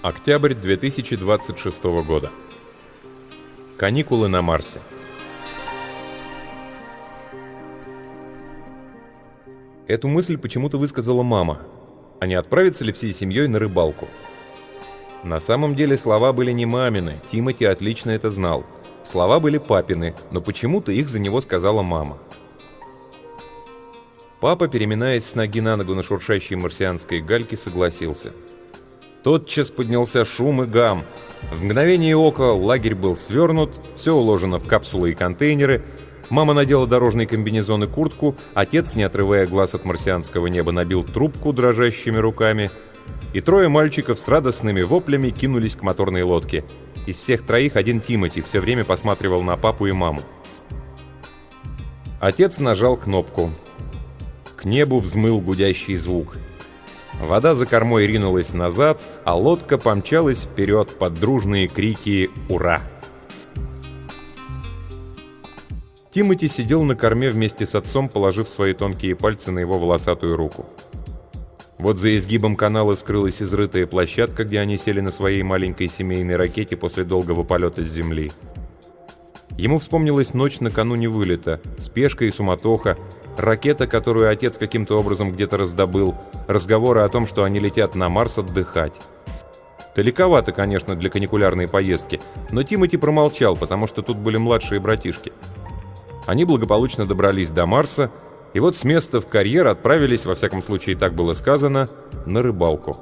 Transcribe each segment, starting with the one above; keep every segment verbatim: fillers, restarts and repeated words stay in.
Октябрь две тысячи двадцать шестого года. Каникулы на Марсе. Эту мысль почему-то высказала мама. А не отправиться ли всей семьей на рыбалку? На самом деле слова были не мамины, Тимоти отлично это знал. Слова были папины, но почему-то их за него сказала мама. Папа, переминаясь с ноги на ногу на шуршащей марсианской гальке, согласился. Тотчас поднялся шум и гам. В мгновение ока лагерь был свернут, все уложено в капсулы и контейнеры. Мама надела дорожный комбинезон и куртку, отец, не отрывая глаз от марсианского неба, набил трубку дрожащими руками, и трое мальчиков с радостными воплями кинулись к моторной лодке. Из всех троих один Тимоти все время посматривал на папу и маму. Отец нажал кнопку. К небу взмыл гудящий звук. Вода за кормой ринулась назад, а лодка помчалась вперед под дружные крики «Ура!». Тимоти сидел на корме вместе с отцом, положив свои тонкие пальцы на его волосатую руку. Вот за изгибом канала скрылась изрытая площадка, где они сели на своей маленькой семейной ракете после долгого полета с Земли. Ему вспомнилась ночь накануне вылета, спешка и суматоха, ракета, которую отец каким-то образом где-то раздобыл, разговоры о том, что они летят на Марс отдыхать. Далековато, конечно, для каникулярной поездки, но Тимоти промолчал, потому что тут были младшие братишки. Они благополучно добрались до Марса, и вот с места в карьер отправились, во всяком случае так было сказано, на рыбалку.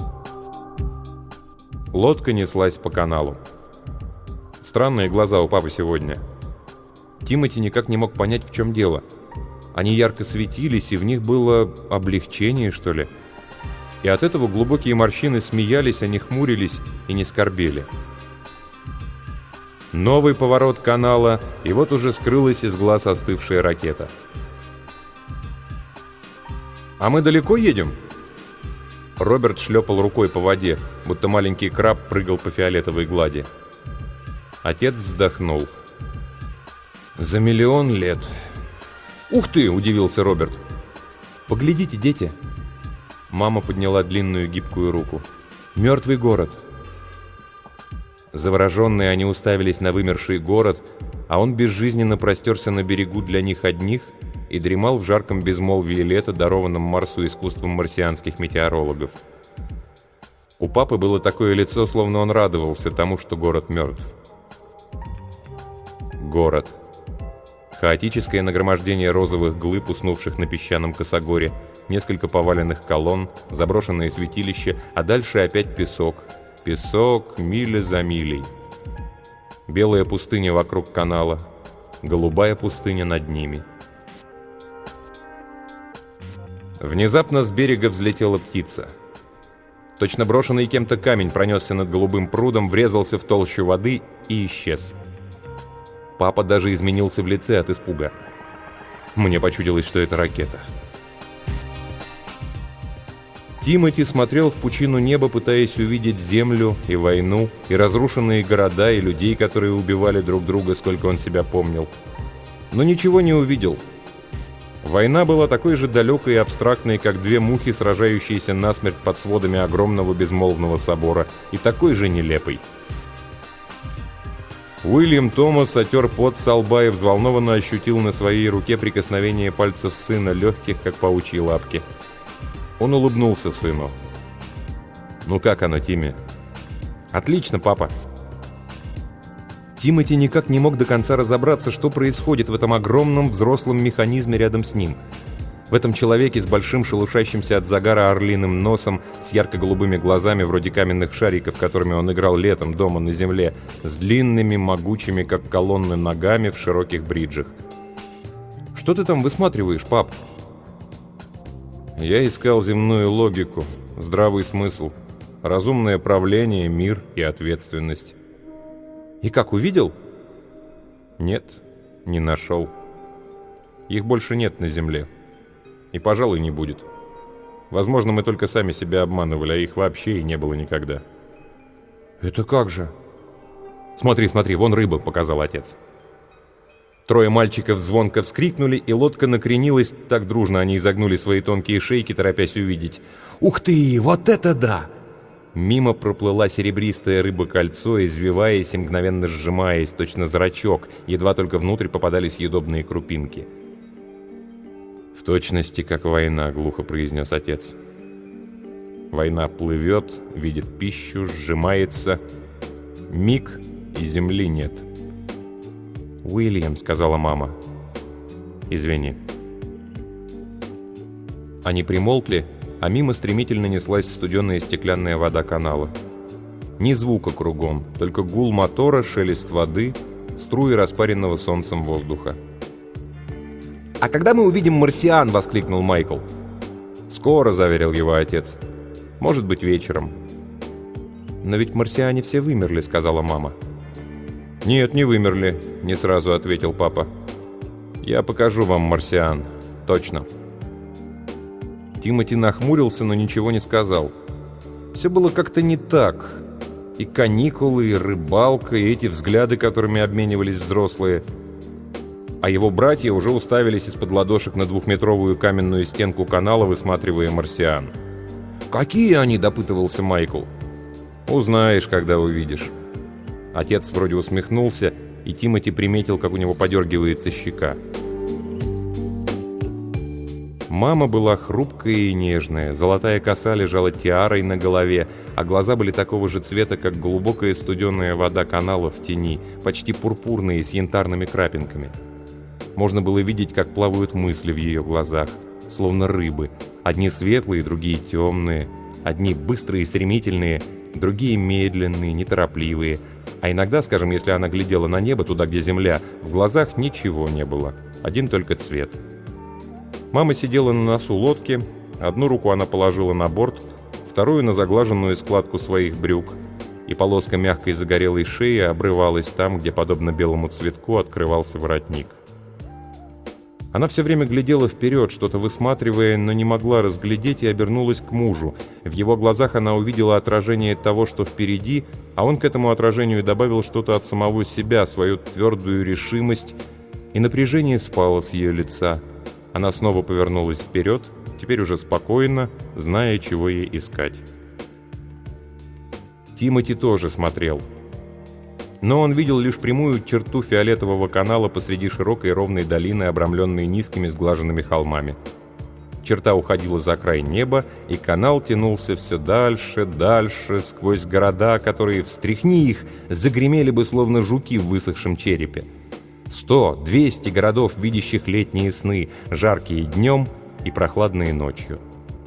Лодка неслась по каналу. Странные глаза у папы сегодня. Тимоти никак не мог понять, в чем дело. Они ярко светились, и в них было облегчение, что ли. И от этого глубокие морщины смеялись, они хмурились и не скорбели. Новый поворот канала, и вот уже скрылась из глаз остывшая ракета. «А мы далеко едем?» Роберт шлепал рукой по воде, будто маленький краб прыгал по фиолетовой глади. Отец вздохнул. «За миллион лет». «Ух ты!» — удивился Роберт. «Поглядите, дети!» Мама подняла длинную гибкую руку. «Мертвый город!» Завороженные они уставились на вымерший город, а он безжизненно простерся на берегу для них одних и дремал в жарком безмолвии лета, дарованном Марсу искусством марсианских метеорологов. У папы было такое лицо, словно он радовался тому, что город мертв. Город. Хаотическое нагромождение розовых глыб, уснувших на песчаном косогоре, несколько поваленных колонн, заброшенное святилище, а дальше опять песок. Песок миля за милей. Белая пустыня вокруг канала, голубая пустыня над ними. Внезапно с берега взлетела птица. Точно брошенный кем-то камень пронесся над голубым прудом, врезался в толщу воды и исчез. Папа даже изменился в лице от испуга. Мне почудилось, что это ракета. Тимоти смотрел в пучину неба, пытаясь увидеть землю и войну, и разрушенные города, и людей, которые убивали друг друга, сколько он себя помнил. Но ничего не увидел. Война была такой же далекой и абстрактной, как две мухи, сражающиеся насмерть под сводами огромного безмолвного собора, и такой же нелепой. Уильям Томас отер пот со лба и взволнованно ощутил на своей руке прикосновение пальцев сына, легких, как паучьи лапки. Он улыбнулся сыну. «Ну как оно, Тимми?» «Отлично, папа». Тимоти никак не мог до конца разобраться, что происходит в этом огромном взрослом механизме рядом с ним. В этом человеке с большим шелушащимся от загара орлиным носом, с ярко-голубыми глазами вроде каменных шариков, которыми он играл летом дома на земле, с длинными, могучими, как колонны, ногами в широких бриджах. «Что ты там высматриваешь, пап?» Я искал земную логику, здравый смысл, разумное правление, мир и ответственность. И как, увидел? Нет, не нашел. Их больше нет на Земле. И, пожалуй, не будет. Возможно, мы только сами себя обманывали, а их вообще и не было никогда. Это как же? Смотри, смотри, вон рыба, показал отец. Трое мальчиков звонко вскрикнули, и лодка накренилась, так дружно они изогнули свои тонкие шейки, торопясь увидеть. «Ух ты, вот это да!» Мимо проплыла серебристая рыба-кольцо, извиваясь и мгновенно сжимаясь, точно зрачок, едва только внутрь попадались съедобные крупинки. «В точности, как война», — глухо произнес отец. «Война плывет, видит пищу, сжимается. Миг, и земли нет». «Уильям», — сказала мама. «Извини». Они примолкли, а мимо стремительно неслась студеная стеклянная вода канала. Ни звука кругом, только гул мотора, шелест воды, струи распаренного солнцем воздуха. «А когда мы увидим марсиан?» — воскликнул Майкл. «Скоро», — заверил его отец. «Может быть, вечером». «Но ведь марсиане все вымерли», — сказала мама. «Нет, не вымерли», — не сразу ответил папа. «Я покажу вам марсиан. Точно». Тимоти нахмурился, но ничего не сказал. Все было как-то не так. И каникулы, и рыбалка, и эти взгляды, которыми обменивались взрослые. А его братья уже уставились из-под ладошек на двухметровую каменную стенку канала, высматривая марсиан. «Какие они?» — допытывался Майкл. «Узнаешь, когда увидишь». Отец вроде усмехнулся, и Тимоти приметил, как у него подергивается щека. Мама была хрупкая и нежная, золотая коса лежала тиарой на голове, а глаза были такого же цвета, как глубокая студеная вода канала в тени, почти пурпурные, с янтарными крапинками. Можно было видеть, как плавают мысли в ее глазах, словно рыбы, одни светлые, другие темные, одни быстрые и стремительные, другие медленные, неторопливые, а иногда, скажем, если она глядела на небо, туда, где земля, в глазах ничего не было, один только цвет. Мама сидела на носу лодки, одну руку она положила на борт, вторую на заглаженную складку своих брюк, и полоска мягкой загорелой шеи обрывалась там, где, подобно белому цветку, открывался воротник. Она все время глядела вперед, что-то высматривая, но не могла разглядеть, и обернулась к мужу. В его глазах она увидела отражение того, что впереди, а он к этому отражению добавил что-то от самого себя, свою твердую решимость, и напряжение спало с ее лица. Она снова повернулась вперед, теперь уже спокойно, зная, чего ей искать. Тимоти тоже смотрел. Но он видел лишь прямую черту фиолетового канала посреди широкой ровной долины, обрамленной низкими сглаженными холмами. Черта уходила за край неба, и канал тянулся все дальше, дальше, сквозь города, которые, встряхни их, загремели бы, словно жуки в высохшем черепе. Сто, двести городов, видящих летние сны, жаркие днем и прохладные ночью.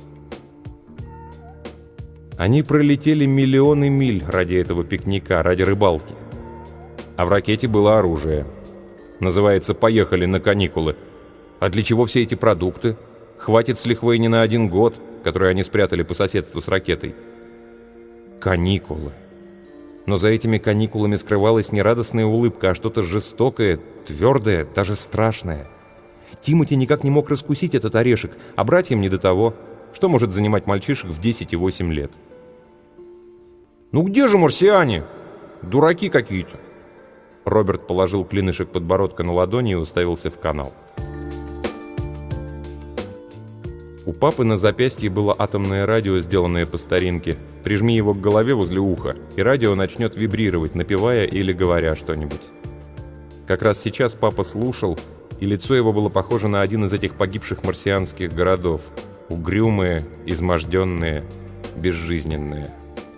Они пролетели миллионы миль ради этого пикника, ради рыбалки. А в ракете было оружие. Называется «Поехали на каникулы». А для чего все эти продукты? Хватит с лихвой не на один год, который они спрятали по соседству с ракетой. Каникулы. Но за этими каникулами скрывалась не радостная улыбка, а что-то жестокое, твердое, даже страшное. Тимоти никак не мог раскусить этот орешек, а братьям не до того. Что может занимать мальчишек в десять и восемь лет? «Ну где же марсиане? Дураки какие-то!» Роберт положил клинышек подбородка на ладони и уставился в канал. У папы на запястье было атомное радио, сделанное по старинке. Прижми его к голове возле уха, и радио начнет вибрировать, напевая или говоря что-нибудь. Как раз сейчас папа слушал, и лицо его было похоже на один из этих погибших марсианских городов. Угрюмое, изможденное, безжизненное.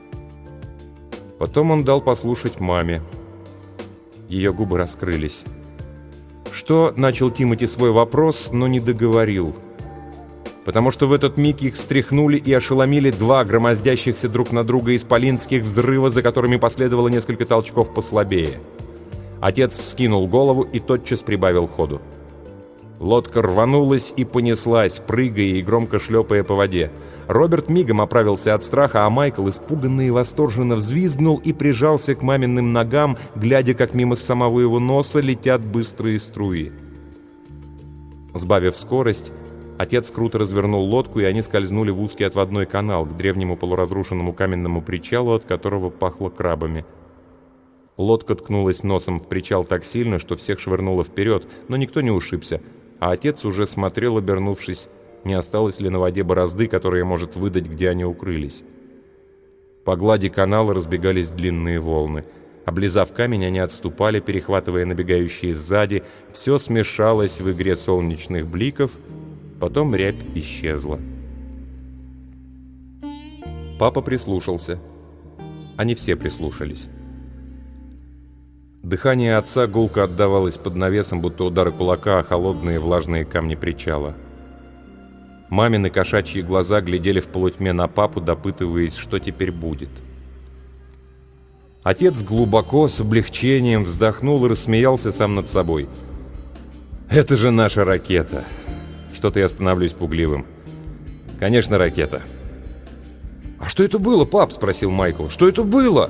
Потом он дал послушать маме. Ее губы раскрылись. «Что?» — начал Тимоти свой вопрос, но не договорил. Потому что в этот миг их встряхнули и ошеломили два громоздящихся друг на друга исполинских взрыва, за которыми последовало несколько толчков послабее. Отец вскинул голову и тотчас прибавил ходу. Лодка рванулась и понеслась, прыгая и громко шлепая по воде. Роберт мигом оправился от страха, а Майкл, испуганный и восторженно, взвизгнул и прижался к маминым ногам, глядя, как мимо самого его носа летят быстрые струи. Сбавив скорость, отец круто развернул лодку, и они скользнули в узкий отводной канал к древнему полуразрушенному каменному причалу, от которого пахло крабами. Лодка ткнулась носом в причал так сильно, что всех швырнуло вперед, но никто не ушибся, а отец уже смотрел, обернувшись, не осталось ли на воде борозды, которая может выдать, где они укрылись. По глади канала разбегались длинные волны. Облизав камень, они отступали, перехватывая набегающие сзади. Все смешалось в игре солнечных бликов, потом рябь исчезла. Папа прислушался. Они все прислушались. Дыхание отца гулко отдавалось под навесом, будто удары кулака о холодные влажные камни причала. Мамины кошачьи глаза глядели в полутьме на папу, допытываясь, что теперь будет. Отец глубоко, с облегчением вздохнул и рассмеялся сам над собой. «Это же наша ракета!» Что-то я становлюсь пугливым. «Конечно, ракета!» «А что это было, пап?» — спросил Майкл. «Что это было?»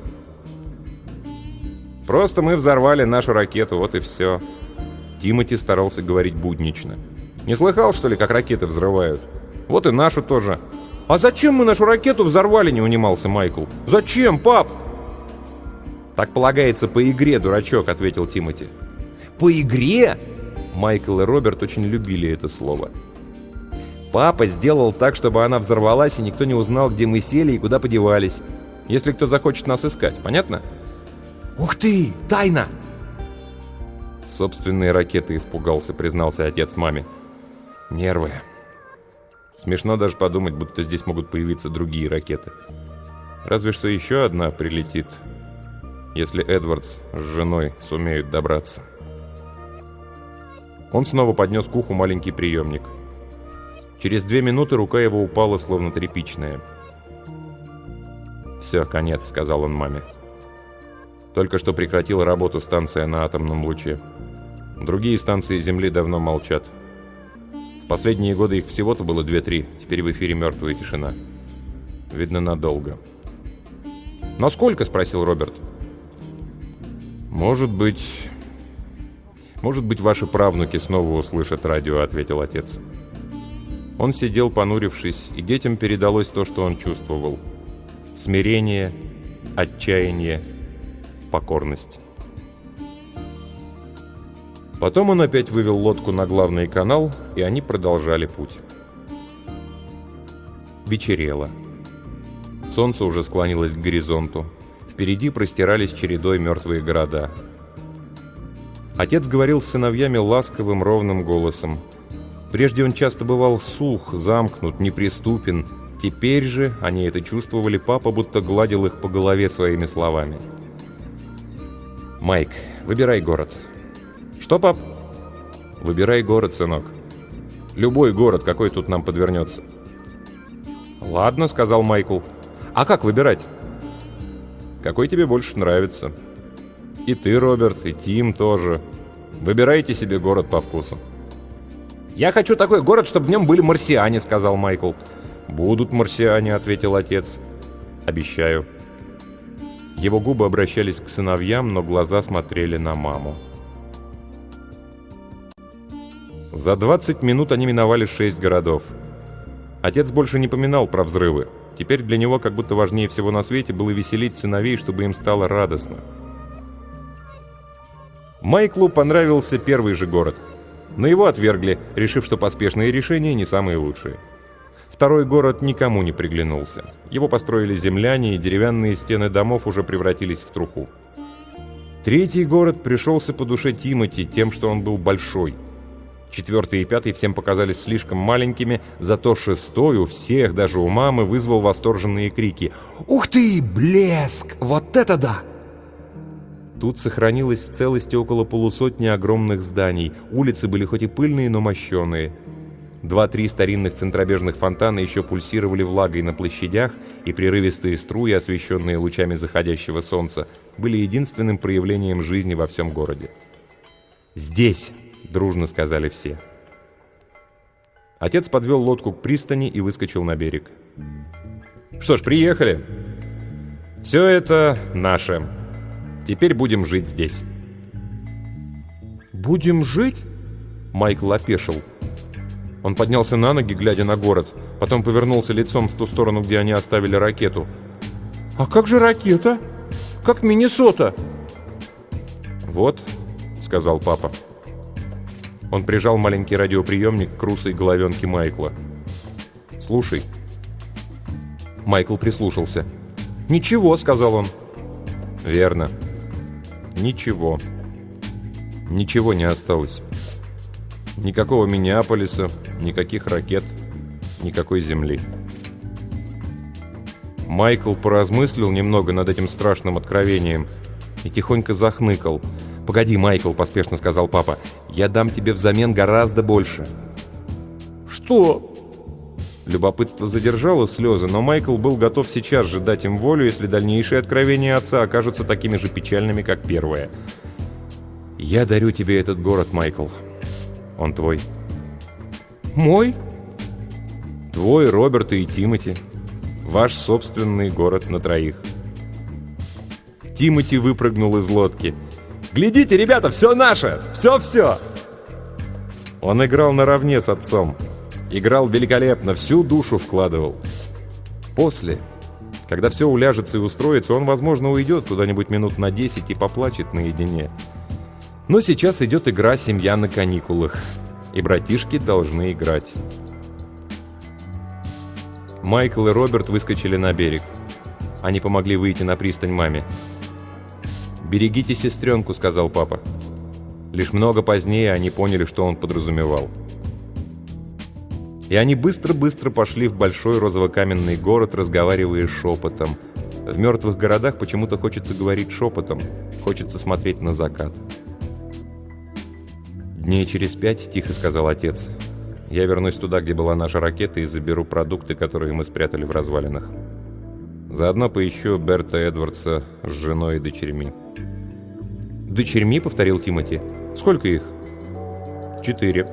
«Просто мы взорвали нашу ракету, вот и все». Тимоти старался говорить буднично. «Не слыхал, что ли, как ракеты взрывают? Вот и нашу тоже». «А зачем мы нашу ракету взорвали?» — не унимался Майкл. «Зачем, пап?» «Так полагается по игре, дурачок», — ответил Тимоти. «По игре?» Майкл и Роберт очень любили это слово. «Папа сделал так, чтобы она взорвалась, и никто не узнал, где мы сели и куда подевались. Если кто захочет нас искать, понятно?» «Ух ты! Тайна!» «Собственные ракеты испугался», — признался отец маме. «Нервы. Смешно даже подумать, будто здесь могут появиться другие ракеты. Разве что еще одна прилетит, если Эдвардс с женой сумеют добраться». Он снова поднес к уху маленький приемник. Через две минуты рука его упала, словно тряпичная. «Все, конец», — сказал он маме. «Только что прекратила работу станция на атомном луче. Другие станции Земли давно молчат. В последние годы их всего-то было две-три, теперь в эфире мертвая тишина. Видно, надолго». «Насколько?» — спросил Роберт. «Может быть... Может быть, ваши правнуки снова услышат радио», — ответил отец. Он сидел, понурившись, и детям передалось то, что он чувствовал. Смирение, отчаяние, покорность. Потом он опять вывел лодку на главный канал, и они продолжали путь. Вечерело. Солнце уже склонилось к горизонту. Впереди простирались чередой мертвые города. Отец говорил с сыновьями ласковым, ровным голосом. Прежде он часто бывал сух, замкнут, неприступен. Теперь же, они это чувствовали, папа будто гладил их по голове своими словами. «Майк, выбирай город». «Что, пап?» «Выбирай город, сынок. Любой город, какой тут нам подвернется». «Ладно», — сказал Майкл. «А как выбирать?» «Какой тебе больше нравится. И ты, Роберт, и Тим тоже. Выбирайте себе город по вкусу». «Я хочу такой город, чтобы в нем были марсиане», — сказал Майкл. «Будут марсиане», — ответил отец. «Обещаю». Его губы обращались к сыновьям, но глаза смотрели на маму. За двадцать минут они миновали шесть городов. Отец больше не поминал про взрывы. Теперь для него, как будто важнее всего на свете, было веселить сыновей, чтобы им стало радостно. Майклу понравился первый же город. Но его отвергли, решив, что поспешные решения не самые лучшие. Второй город никому не приглянулся. Его построили земляне, и деревянные стены домов уже превратились в труху. Третий город пришелся по душе Тимоти тем, что он был большой. Четвертый и пятый всем показались слишком маленькими, зато шестой у всех, даже у мамы, вызвал восторженные крики. «Ух ты, блеск! Вот это да!» Тут сохранилось в целости около полусотни огромных зданий. Улицы были хоть и пыльные, но мощеные. Два-три старинных центробежных фонтана еще пульсировали влагой на площадях, и прерывистые струи, освещенные лучами заходящего солнца, были единственным проявлением жизни во всем городе. «Здесь!» — дружно сказали все. Отец подвел лодку к пристани и выскочил на берег. «Что ж, приехали. Все это наше. Теперь будем жить здесь». «Будем жить?» Майкл опешил. Он поднялся на ноги, глядя на город, потом повернулся лицом в ту сторону, где они оставили ракету. «А как же ракета? Как Миннесота?» «Вот», — сказал папа. Он прижал маленький радиоприемник к русой головенке Майкла. «Слушай». Майкл прислушался. «Ничего», — сказал он. «Верно. Ничего. Ничего не осталось. Никакого Миннеаполиса, никаких ракет, никакой земли». Майкл поразмыслил немного над этим страшным откровением и тихонько захныкал. «Погоди, Майкл», — поспешно сказал папа, — «я дам тебе взамен гораздо больше». «Что?» Любопытство задержало слезы, но Майкл был готов сейчас же дать им волю, если дальнейшие откровения отца окажутся такими же печальными, как первое. «Я дарю тебе этот город, Майкл. Он твой». «Мой?» «Твой, Роберта и Тимоти. Ваш собственный город на троих». Тимоти выпрыгнул из лодки. «Глядите, ребята, все наше! Все-все!» Он играл наравне с отцом. Играл великолепно, всю душу вкладывал. После, когда все уляжется и устроится, он, возможно, уйдет куда-нибудь минут на десять и поплачет наедине. Но сейчас идет игра «Семья на каникулах», и братишки должны играть. Майкл и Роберт выскочили на берег. Они помогли выйти на пристань маме. «Берегите сестренку», — сказал папа. Лишь много позднее они поняли, что он подразумевал. И они быстро-быстро пошли в большой розово-каменный город, разговаривая шепотом. В мертвых городах почему-то хочется говорить шепотом, хочется смотреть на закат. «Дней через пять», — тихо сказал отец, — «я вернусь туда, где была наша ракета, и заберу продукты, которые мы спрятали в развалинах. Заодно поищу Берта Эдвардса с женой и дочерьми». «Дочерьми?» — повторил Тимоти. «Сколько их?» «Четыре».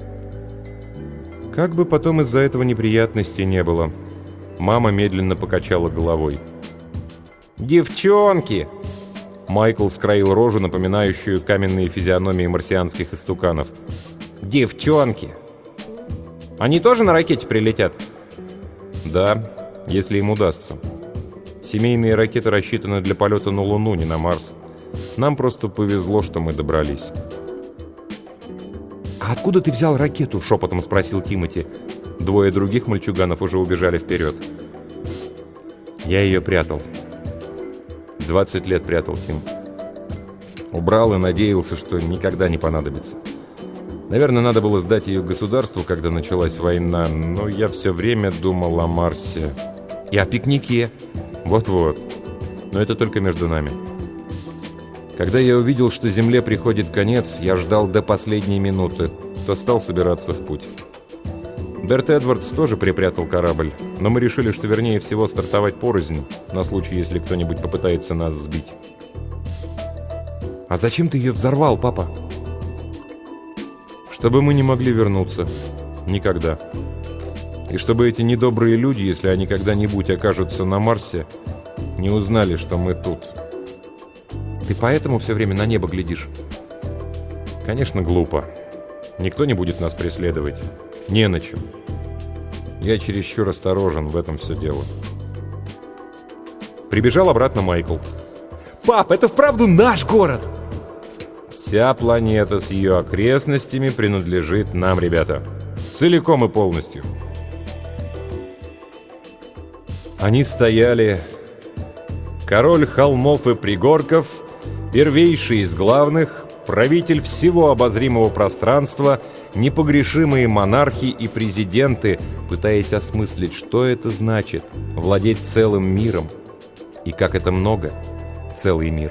Как бы потом из-за этого неприятностей не было. Мама медленно покачала головой. «Девчонки!» Майкл скроил рожу, напоминающую каменные физиономии марсианских истуканов. «Девчонки! Они тоже на ракете прилетят?» «Да, если им удастся. Семейные ракеты рассчитаны для полета на Луну, не на Марс. Нам просто повезло, что мы добрались». «А откуда ты взял ракету?» — шепотом спросил Тимоти. Двое других мальчуганов уже убежали вперед. «Я ее прятал. Двадцать лет прятал, Тим. Убрал и надеялся, что никогда не понадобится. Наверное, надо было сдать ее государству, когда началась война, но я все время думал о Марсе. И о пикнике. Вот-вот. Но это только между нами. Когда я увидел, что Земле приходит конец, я ждал до последней минуты, то стал собираться в путь. Берт Эдвардс тоже припрятал корабль, но мы решили, что вернее всего стартовать порознь, на случай, если кто-нибудь попытается нас сбить». «А зачем ты ее взорвал, папа?» «Чтобы мы не могли вернуться. Никогда. И чтобы эти недобрые люди, если они когда-нибудь окажутся на Марсе, не узнали, что мы тут». «Ты поэтому все время на небо глядишь?» «Конечно, глупо. Никто не будет нас преследовать. Не на чем. Я чересчур осторожен, в этом все дело». Прибежал обратно Майкл. «Пап, это вправду наш город!» «Вся планета с ее окрестностями принадлежит нам, ребята. Целиком и полностью». Они стояли. Король холмов и пригорков, первейший из главных, правитель всего обозримого пространства, непогрешимые монархи и президенты, пытаясь осмыслить, что это значит — владеть целым миром, и как это много — целый мир.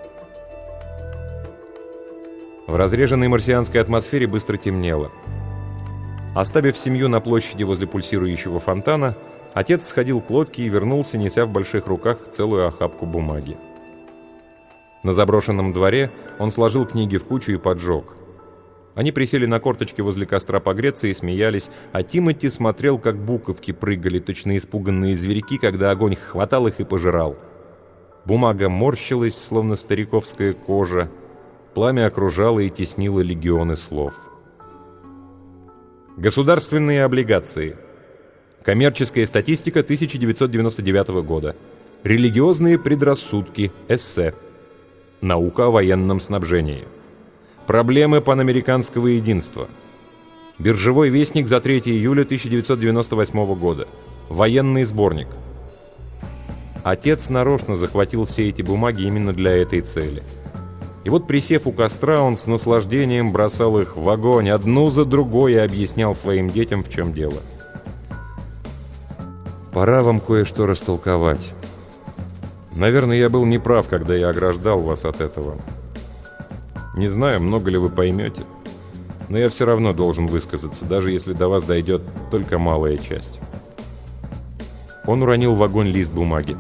В разреженной марсианской атмосфере быстро темнело. Оставив семью на площади возле пульсирующего фонтана, отец сходил к лодке и вернулся, неся в больших руках целую охапку бумаги. На заброшенном дворе он сложил книги в кучу и поджег. Они присели на корточки возле костра погреться и смеялись, а Тимоти смотрел, как буковки прыгали, точно испуганные зверьки, когда огонь хватал их и пожирал. Бумага морщилась, словно стариковская кожа. Пламя окружало и теснило легионы слов. Государственные облигации. Коммерческая статистика тысяча девятьсот девяносто девятого года. Религиозные предрассудки. Эссе. Наука о военном снабжении. Проблемы панамериканского единства. Биржевой вестник за третьего июля тысяча девятьсот девяносто восьмого года. Военный сборник. Отец нарочно захватил все эти бумаги именно для этой цели. И вот, присев у костра, он с наслаждением бросал их в огонь, одну за другой, и объяснял своим детям, в чем дело. «Пора вам кое-что растолковать. Наверное, я был неправ, когда я ограждал вас от этого. Не знаю, много ли вы поймете, но я все равно должен высказаться, даже если до вас дойдет только малая часть». Он уронил в огонь лист бумаги.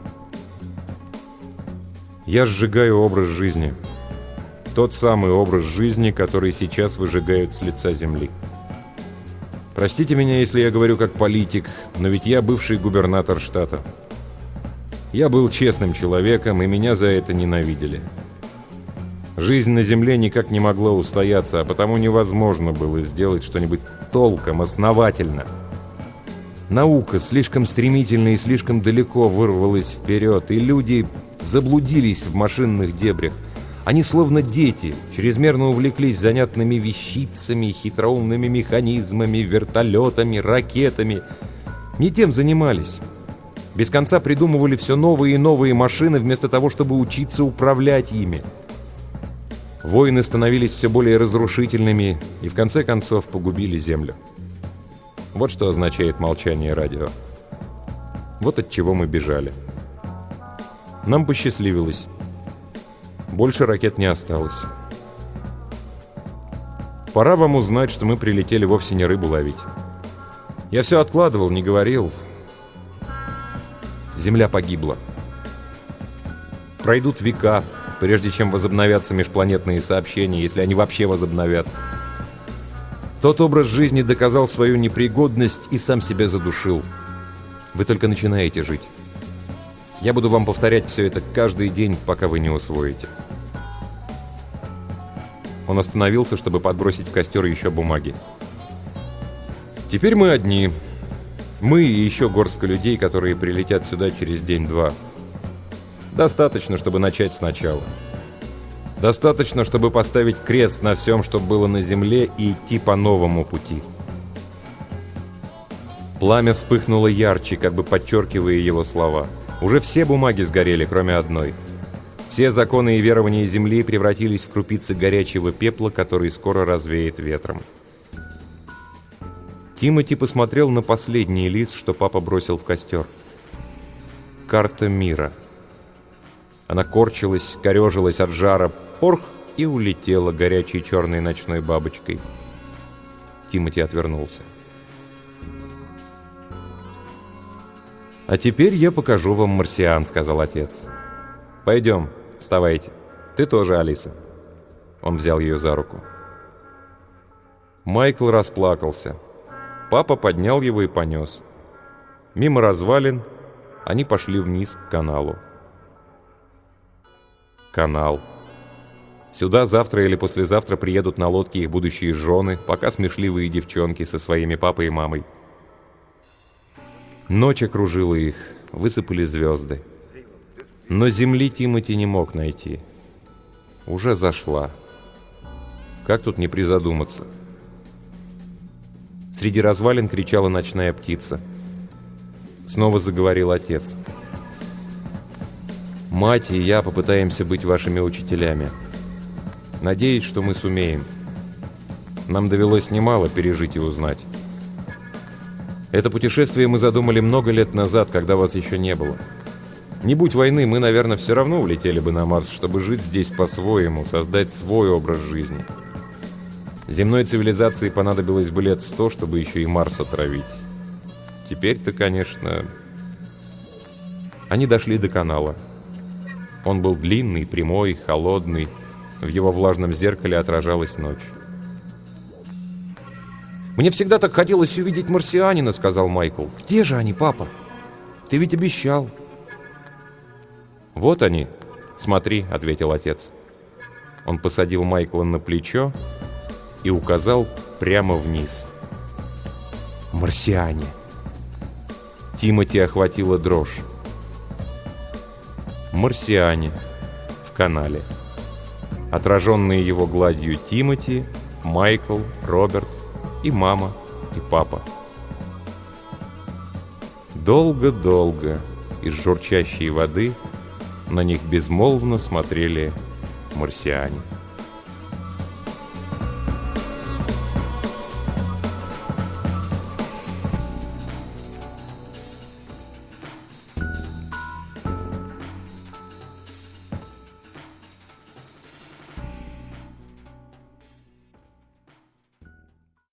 «Я сжигаю образ жизни. Тот самый образ жизни, который сейчас выжигают с лица земли. Простите меня, если я говорю как политик, но ведь я бывший губернатор штата. Я был честным человеком, и меня за это ненавидели. Жизнь на земле никак не могла устояться, а потому невозможно было сделать что-нибудь толком, основательно. Наука слишком стремительно и слишком далеко вырвалась вперед, и люди заблудились в машинных дебрях. Они, словно дети, чрезмерно увлеклись занятными вещицами, хитроумными механизмами, вертолетами, ракетами. Не тем занимались. Без конца придумывали все новые и новые машины, вместо того, чтобы учиться управлять ими. Войны становились все более разрушительными и, в конце концов, погубили Землю. Вот что означает молчание радио. Вот от чего мы бежали. Нам посчастливилось. Больше ракет не осталось. Пора вам узнать, что мы прилетели вовсе не рыбу ловить. Я все откладывал, не говорил. Земля погибла. Пройдут века, прежде чем возобновятся межпланетные сообщения, если они вообще возобновятся. Тот образ жизни доказал свою непригодность и сам себя задушил. Вы только начинаете жить. Я буду вам повторять все это каждый день, пока вы не усвоите. Он остановился, чтобы подбросить в костер еще бумаги. Теперь мы одни. Мы и еще горстка людей, которые прилетят сюда через день-два. Достаточно, чтобы начать сначала. Достаточно, чтобы поставить крест на всем, что было на земле, и идти по новому пути. Пламя вспыхнуло ярче, как бы подчеркивая его слова. Уже все бумаги сгорели, кроме одной. Все законы и верования Земли превратились в крупицы горячего пепла, который скоро развеет ветром. Тимоти посмотрел на последний лист, что папа бросил в костер. Карта мира. Она корчилась, корежилась от жара, порх, и улетела горячей черной ночной бабочкой. Тимоти отвернулся. «А теперь я покажу вам марсиан», — сказал отец. «Пойдем, вставайте. Ты тоже, Алиса». Он взял ее за руку. Майкл расплакался. Папа поднял его и понес. Мимо развалин они пошли вниз к каналу. Канал. Сюда завтра или послезавтра приедут на лодке их будущие жены, пока смешливые девчонки со своими папой и мамой. Ночь окружила их, высыпали звезды. Но земли Тимоти не мог найти. Уже зашла. Как тут не призадуматься? Среди развалин кричала ночная птица. Снова заговорил отец. «Мать и я попытаемся быть вашими учителями. Надеюсь, что мы сумеем. Нам довелось немало пережить и узнать. Это путешествие мы задумали много лет назад, когда вас еще не было. Не будь войны, мы, наверное, все равно улетели бы на Марс, чтобы жить здесь по-своему, создать свой образ жизни. Земной цивилизации понадобилось бы лет сто, чтобы еще и Марс отравить. Теперь-то, конечно...» Они дошли до канала. Он был длинный, прямой, холодный. В его влажном зеркале отражалась ночь. «Мне всегда так хотелось увидеть марсианина», — сказал Майкл. «Где же они, папа? Ты ведь обещал». «Вот они. Смотри», — ответил отец. Он посадил Майкла на плечо и указал прямо вниз. «Марсиане». Тимоти охватила дрожь. Марсиане в канале. Отраженные его гладью Тимоти, Майкл, Роберт и мама, и папа. Долго-долго, из журчащей воды на них безмолвно смотрели марсиане.